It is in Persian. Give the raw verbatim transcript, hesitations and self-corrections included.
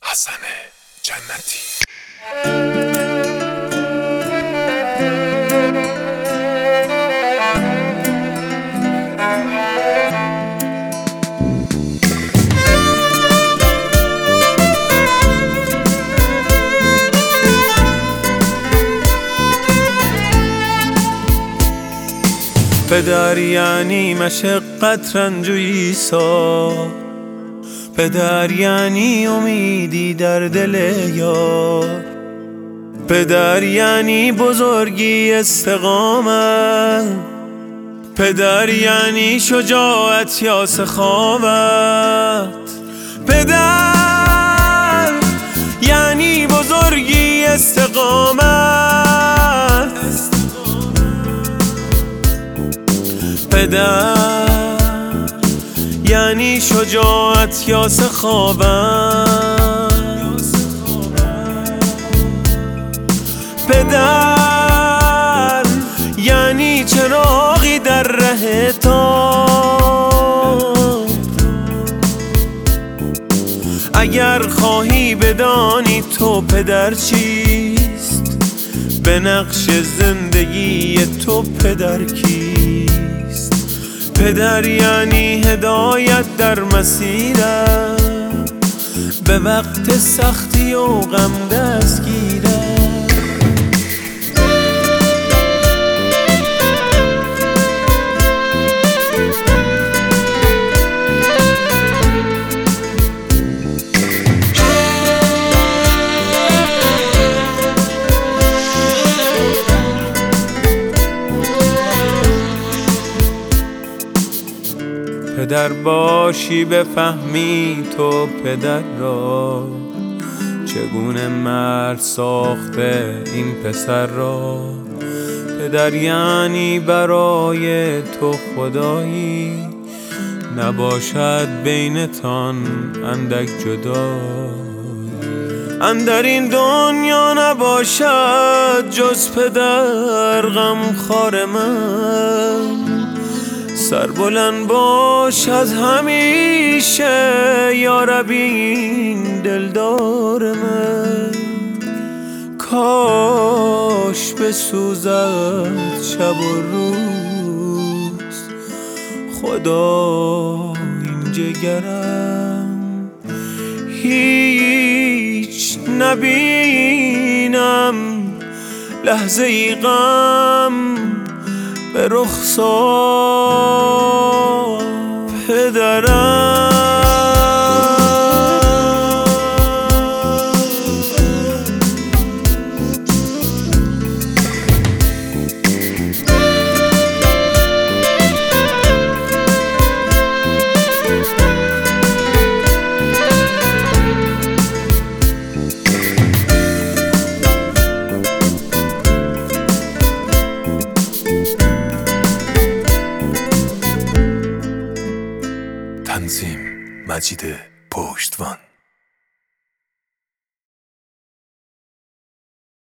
حسن جنتی. پدر یعنی مشقت رنج و ایثار، پدر یعنی امیدی در دل یار، پدر یعنی بزرگی استقامت، پدر یعنی شجاعت یا سخاوت، پدر یعنی بزرگی استقامت، پدر یعنی شجاعت یا سخاوت، پدر یعنی چراغی در ره تو. اگر خواهی بدانی تو پدر چیست، به نقش زندگی تو پدر کیست؟ پدر یعنی هدایت در مسیرت، به وقت سختی و غم دستگیرت. پدر باشی بفهمی تو پدر را، چگونه مرد ساخته این پسر را. پدر یعنی برای تو خدایی، نباشد بینتان اندک جدایی. اندر این دنیا نباشد جز پدر غمخوار من، سر بلند باشد همیشه یا ربی این دلدار من. کاش بسوزد شب و روز خدا این جگرم، هیچ نبینم لحظه ای غم به رخسار پدرم. تنظیم مجید پشتوان.